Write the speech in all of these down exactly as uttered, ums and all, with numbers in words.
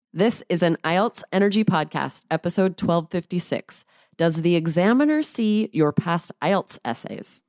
This is an I E L T S Energy Podcast, episode twelve fifty-six. Does the examiner see your past I E L T S essays?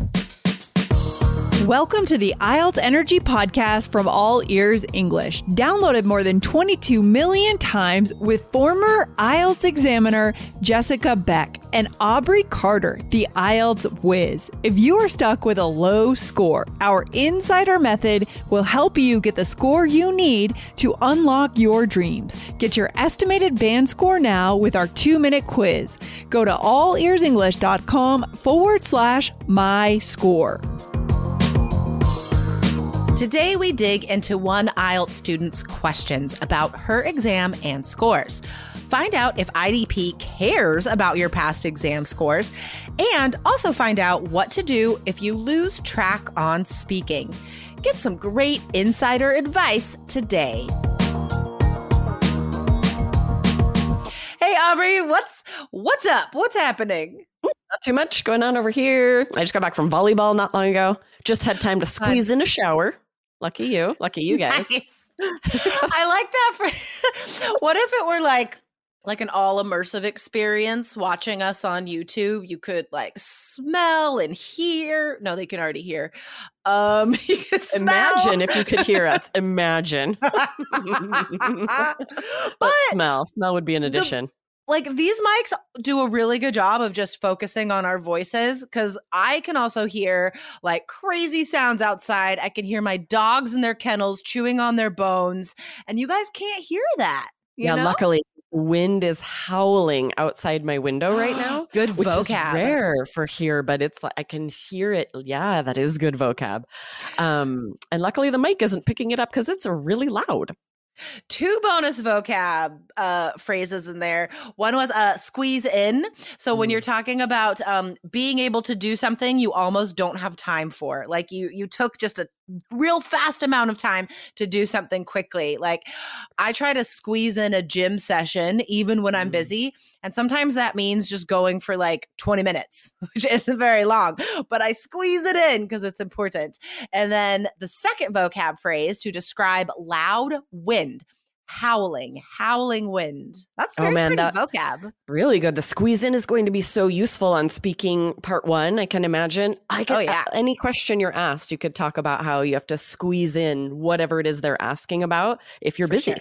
Welcome to the I E L T S Energy Podcast from All Ears English, downloaded more than twenty-two million times with former I E L T S examiner Jessica Beck and Aubrey Carter, the I E L T S whiz. If you are stuck with a low score, our insider method will help you get the score you need to unlock your dreams. Get your estimated band score now with our two-minute quiz. Go to allearsenglish.com forward slash my score. Today, we dig into one I E L T S student's questions about her exam and scores. Find out if I D P cares about your past exam scores, and also find out what to do if you lose track on speaking. Get some great insider advice today. Hey, Aubrey, what's what's up? What's happening? Not too much going on over here. I just got back from volleyball not long ago. Just had time to squeeze in a shower. Lucky you. Lucky you guys. Nice. I like that. For what if it were like like an all immersive experience watching us on YouTube? You could like smell and hear. No, they can already hear. Um, you could smell. Imagine if you could hear us. Imagine. but, but smell. Smell would be an addition. The, Like these mics do a really good job of just focusing on our voices, because I can also hear like crazy sounds outside. I can hear my dogs in their kennels chewing on their bones, and you guys can't hear that. You yeah, know? Luckily, wind is howling outside my window right now. Good which vocab. Is rare for here, but it's like I can hear it. Yeah, that is good vocab. Um, and luckily, the mic isn't picking it up because it's really loud. Two bonus vocab uh, phrases in there. One was uh, squeeze in. So when you're talking about um, being able to do something you almost don't have time for, like you you took just a real fast amount of time to do something quickly. Like I try to squeeze in a gym session even when I'm busy. And sometimes that means just going for like twenty minutes, which isn't very long, but I squeeze it in because it's important. And then the second vocab phrase to describe loud wind. Howling, howling wind. That's very oh, man, pretty that, vocab. Really good. The squeeze in is going to be so useful on speaking part one, I can imagine. I could, oh, yeah. Any question you're asked, you could talk about how you have to squeeze in whatever it is they're asking about if you're For busy. Sure.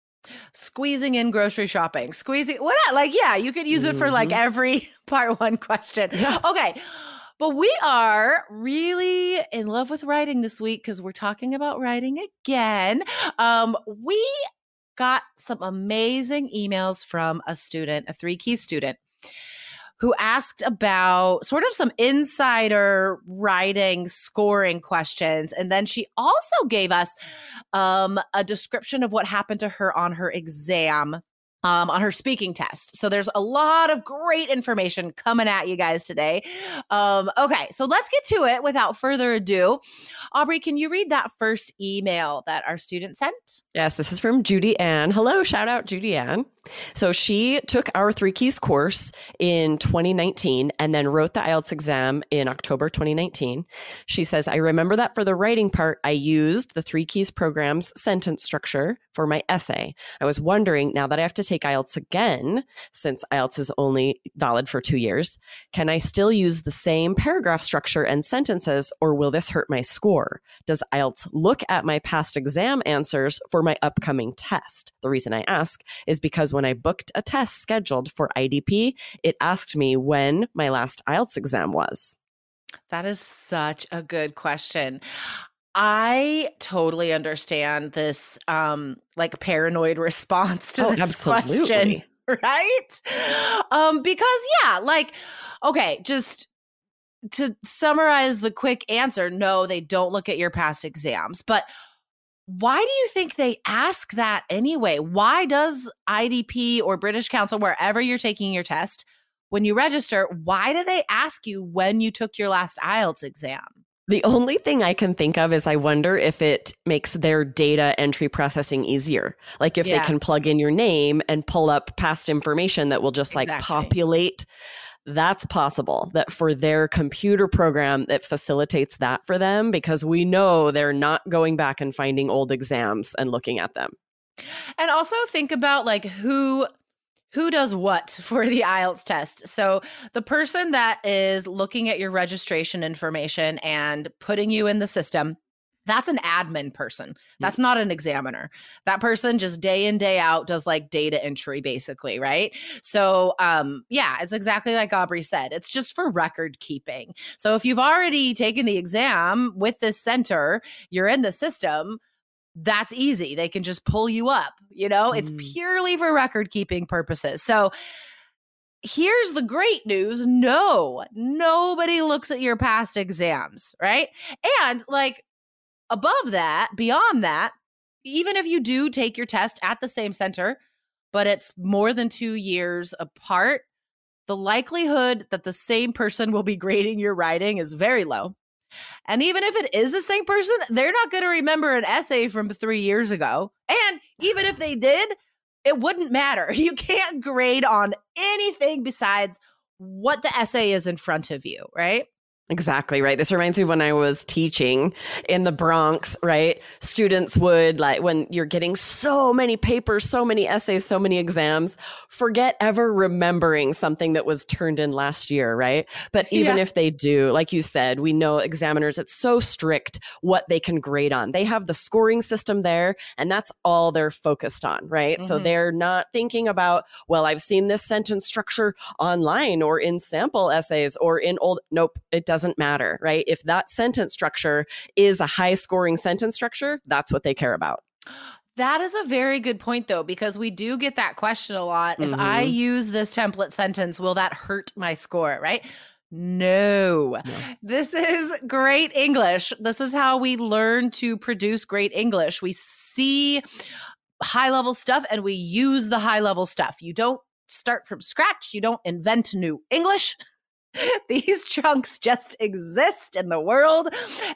Squeezing in grocery shopping. Squeezing, what? Like, yeah, you could use it for like every part one question. Yeah. Okay. But we are really in love with writing this week because we're talking about writing again. Um, we got some amazing emails from a student, a three key student, who asked about sort of some insider writing scoring questions. And then she also gave us um, a description of what happened to her on her exam. Um, on her speaking test. So there's a lot of great information coming at you guys today. Um, okay, so let's get to it without further ado. Aubrey, can you read that first email that our student sent? Yes, this is from Judy Ann. Hello, shout out Judy Ann. So she took our Three Keys course in twenty nineteen and then wrote the I E L T S exam in October twenty nineteen. She says, I remember that for the writing part, I used the Three Keys program's sentence structure for my essay. I was wondering, now that I have to take I E L T S again, since I E L T S is only valid for two years, can I still use the same paragraph structure and sentences, or will this hurt my score? Does I E L T S look at my past exam answers for my upcoming test? The reason I ask is because when I booked a test scheduled for I D P, it asked me when my last I E L T S exam was. That is such a good question. I totally understand this um, like paranoid response to oh, this absolutely. question, right? Um, because yeah, like, okay, just to summarize the quick answer, no, they don't look at your past exams. But why do you think they ask that anyway? Why does I D P or British Council, wherever you're taking your test, when you register, why do they ask you when you took your last I E L T S exam? The only thing I can think of is I wonder if it makes their data entry processing easier. Like if Yeah. they can plug in your name and pull up past information that will just like Exactly. populate. That's possible that for their computer program that facilitates that for them, because we know they're not going back and finding old exams and looking at them. And also think about like who who does what for the I E L T S test. So the person that is looking at your registration information and putting you in the system, that's an admin person. That's not an examiner. That person just day in, day out does like data entry basically, right? So um, yeah, it's exactly like Aubrey said. It's just for record keeping. So if you've already taken the exam with this center, you're in the system, that's easy. They can just pull you up, you know, mm. it's purely for record keeping purposes. So here's the great news. No, nobody looks at your past exams, right? And like, above that, beyond that, even if you do take your test at the same center, but it's more than two years apart, the likelihood that the same person will be grading your writing is very low. And even if it is the same person, they're not going to remember an essay from three years ago. And even if they did, it wouldn't matter. You can't grade on anything besides what the essay is in front of you, right? Exactly, right. This reminds me of when I was teaching in the Bronx, right? Students would, like, when you're getting so many papers, so many essays, so many exams, forget ever remembering something that was turned in last year, right? But even yeah. if they do, like you said, we know examiners, it's so strict what they can grade on. They have the scoring system there, and that's all they're focused on, right? Mm-hmm. So they're not thinking about, well, I've seen this sentence structure online or in sample essays or in old, nope, it doesn't. Doesn't matter, right? If that sentence structure is a high scoring sentence structure, that's what they care about. That is a very good point, though, because we do get that question a lot. Mm-hmm. If I use this template sentence, will that hurt my score, right? No. no. This is great English. This is how we learn to produce great English. We see high level stuff and we use the high level stuff. You don't start from scratch. You don't invent new English. These chunks just exist in the world,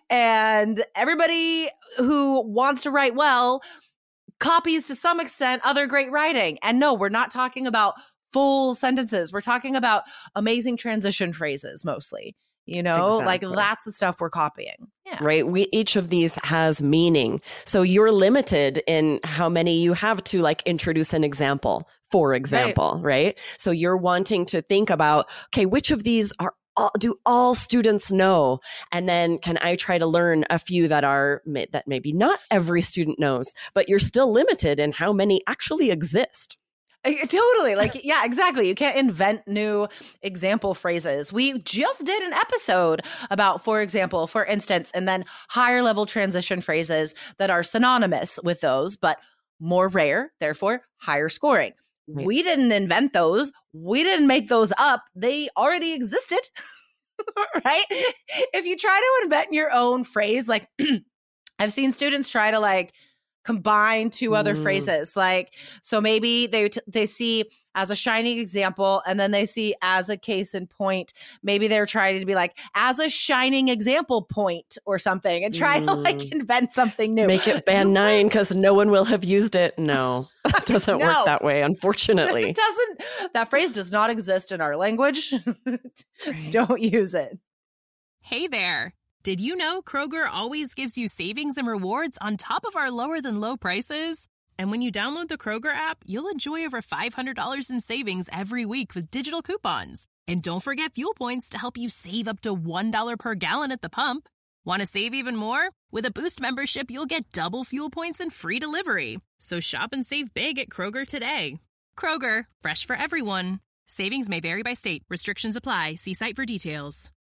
and everybody who wants to write well copies to some extent other great writing. And no, we're not talking about full sentences. We're talking about amazing transition phrases mostly. You know, exactly. Like that's the stuff we're copying. Yeah. Right. We each of these has meaning. So you're limited in how many you have to like introduce an example, for example, right? right? So you're wanting to think about, okay, which of these are all, do all students know? And then can I try to learn a few that are that maybe not every student knows, but you're still limited in how many actually exist. Totally. Like, yeah, exactly. You can't invent new example phrases. We just did an episode about, for example, for instance, and then higher level transition phrases that are synonymous with those, but more rare, therefore higher scoring. Right. We didn't invent those. We didn't make those up. They already existed, right? If you try to invent your own phrase, like I've seen students try to like combine two other mm. phrases. Like, so maybe they t- they see as a shining example, and then they see as a case in point. Maybe they're trying to be like, as a shining example point or something, and try mm. to like invent something new. Make it band nine because no one will have used it. No, it doesn't no. work that way, unfortunately. It doesn't. That phrase does not exist in our language. Right. Don't use it. Hey there. Did you know Kroger always gives you savings and rewards on top of our lower-than-low prices? And when you download the Kroger app, you'll enjoy over five hundred dollars in savings every week with digital coupons. And don't forget fuel points to help you save up to one dollar per gallon at the pump. Want to save even more? With a Boost membership, you'll get double fuel points and free delivery. So shop and save big at Kroger today. Kroger, fresh for everyone. Savings may vary by state. Restrictions apply. See site for details.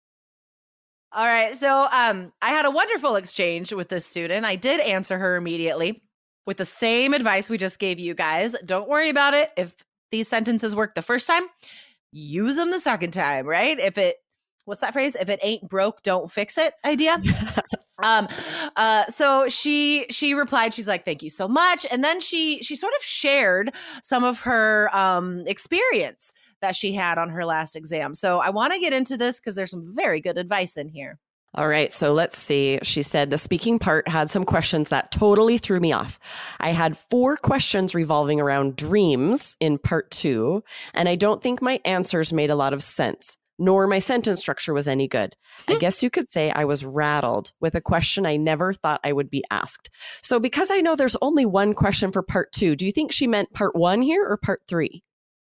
All right. So um, I had a wonderful exchange with this student. I did answer her immediately with the same advice we just gave you guys. Don't worry about it. If these sentences work the first time, use them the second time, right? If it, what's that phrase? If it ain't broke, don't fix it idea. Yes. Um, uh, so she, she replied, she's like, thank you so much. And then she, she sort of shared some of her um, experience that she had on her last exam. So I want to get into this because there's some very good advice in here. All right. So let's see. She said the speaking part had some questions that totally threw me off. I had four questions revolving around dreams in part two, and I don't think my answers made a lot of sense. nor my sentence structure was any good. I guess you could say I was rattled with a question I never thought I would be asked. So because I know there's only one question for part two, do you think she meant part one here or part three?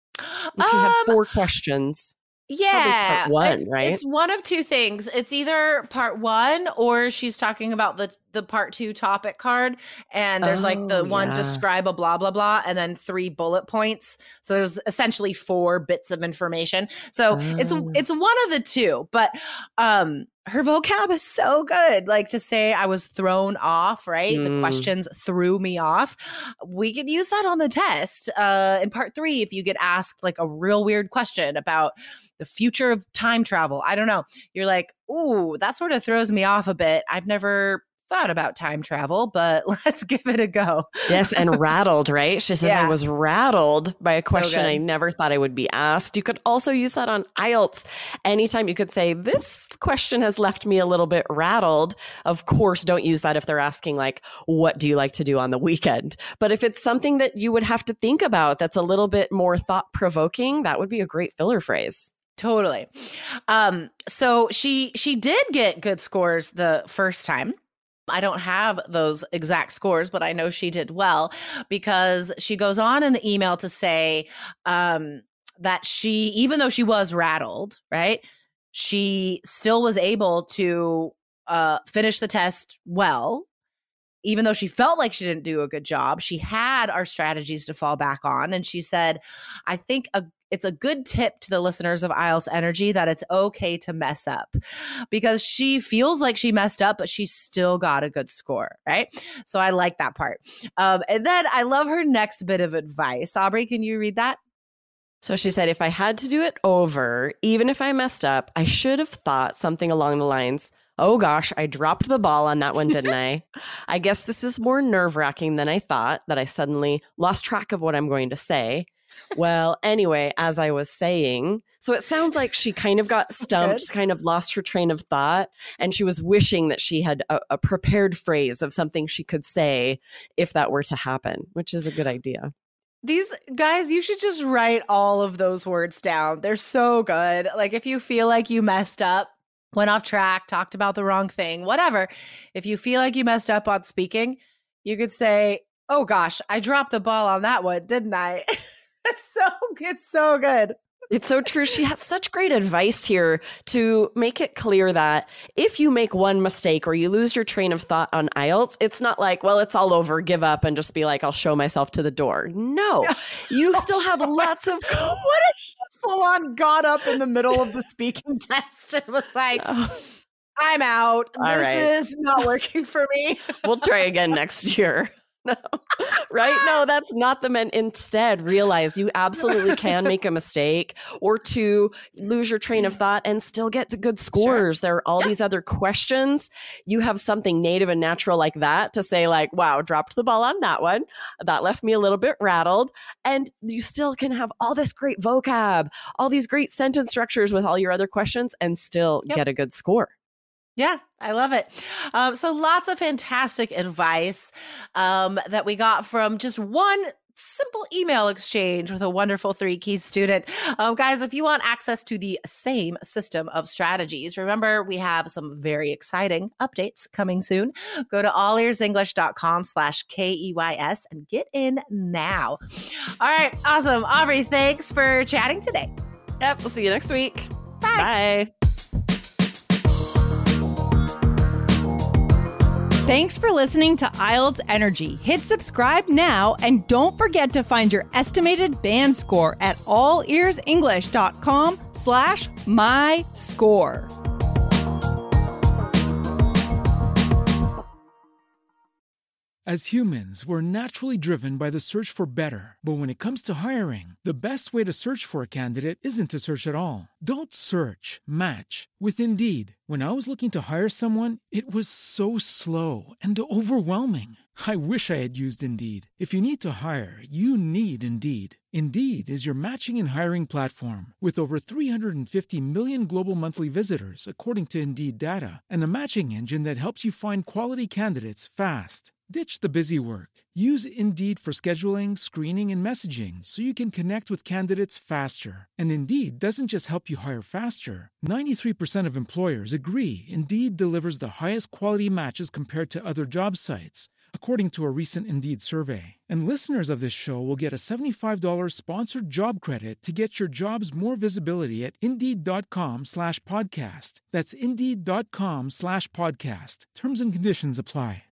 If she had four questions. Yeah, part one, it's, right? It's one of two things. It's either part one or she's talking about the the part two topic card, and there's oh, like the one yeah. describe a blah blah blah, and then three bullet points. So there's essentially four bits of information. So oh. it's it's one of the two. But um, her vocab is so good. Like to say I was thrown off, right? Mm. The questions threw me off. We could use that on the test uh, in part three if you get asked like a real weird question about the future of time travel. I don't know. You're like, ooh, that sort of throws me off a bit. I've never thought about time travel, but let's give it a go. Yes, and rattled, right? She says, yeah. I was rattled by a question so I never thought I would be asked. You could also use that on I E L T S. Anytime you could say, this question has left me a little bit rattled. Of course, don't use that if they're asking like, what do you like to do on the weekend? But if it's something that you would have to think about that's a little bit more thought-provoking, that would be a great filler phrase. Totally. Um, so she she did get good scores the first time. I don't have those exact scores, but I know she did well because she goes on in the email to say um, that she, even though she was rattled, right, she still was able to uh, finish the test well. Even though she felt like she didn't do a good job, she had our strategies to fall back on. And she said, I think a it's a good tip to the listeners of I E L T S Energy that it's okay to mess up, because she feels like she messed up, but she still got a good score, right? So I like that part. Um, and then I love her next bit of advice. Aubrey, can you read that? So she said, if I had to do it over, even if I messed up, I should have thought something along the lines, oh gosh, I dropped the ball on that one, didn't I? I guess this is more nerve-wracking than I thought, that I suddenly lost track of what I'm going to say. Well, anyway, as I was saying, so it sounds like she kind of got stumped, kind of lost her train of thought, and she was wishing that she had a, a prepared phrase of something she could say if that were to happen, which is a good idea. These guys, you should just write all of those words down. They're so good. Like if you feel like you messed up, went off track, talked about the wrong thing, whatever. If you feel like you messed up on speaking, you could say, oh gosh, I dropped the ball on that one, didn't I? It's so it's so good. It's so true. She has such great advice here to make it clear that if you make one mistake or you lose your train of thought on I E L T S, it's not like, well, it's all over, give up and just be like, I'll show myself to the door. No, you still have lots of... What if she full on got up in the middle of the speaking test and was like, oh. I'm out. All this right. is not working for me. We'll try again next year. No, right? No, that's not the men. Instead, realize you absolutely can make a mistake or to lose your train of thought and still get to good scores. Sure. There are all yeah. these other questions. You have something native and natural like that to say like, wow, dropped the ball on that one. That left me a little bit rattled. And you still can have all this great vocab, all these great sentence structures with all your other questions and still yep. get a good score. Yeah, I love it. Um, so lots of fantastic advice um, that we got from just one simple email exchange with a wonderful Three Keys student. Um, guys, if you want access to the same system of strategies, remember we have some very exciting updates coming soon. Go to allearsenglish.com slash K-E-Y-S and get in now. All right, awesome. Aubrey, thanks for chatting today. Yep, we'll see you next week. Bye. Bye. Thanks for listening to I E L T S Energy. Hit subscribe now and don't forget to find your estimated band score at allearsenglish.com slash my score. As humans, we're naturally driven by the search for better. But when it comes to hiring, the best way to search for a candidate isn't to search at all. Don't search, match with Indeed. When I was looking to hire someone, it was so slow and overwhelming. I wish I had used Indeed. If you need to hire, you need Indeed. Indeed is your matching and hiring platform with over three hundred fifty million global monthly visitors, according to Indeed data, and a matching engine that helps you find quality candidates fast. Ditch the busy work. Use Indeed for scheduling, screening, and messaging so you can connect with candidates faster. And Indeed doesn't just help you hire faster. ninety-three percent of employers agree Indeed delivers the highest quality matches compared to other job sites, according to a recent Indeed survey. And listeners of this show will get a seventy-five dollars sponsored job credit to get your jobs more visibility at Indeed.com slash podcast. That's Indeed.com slash podcast. Terms and conditions apply.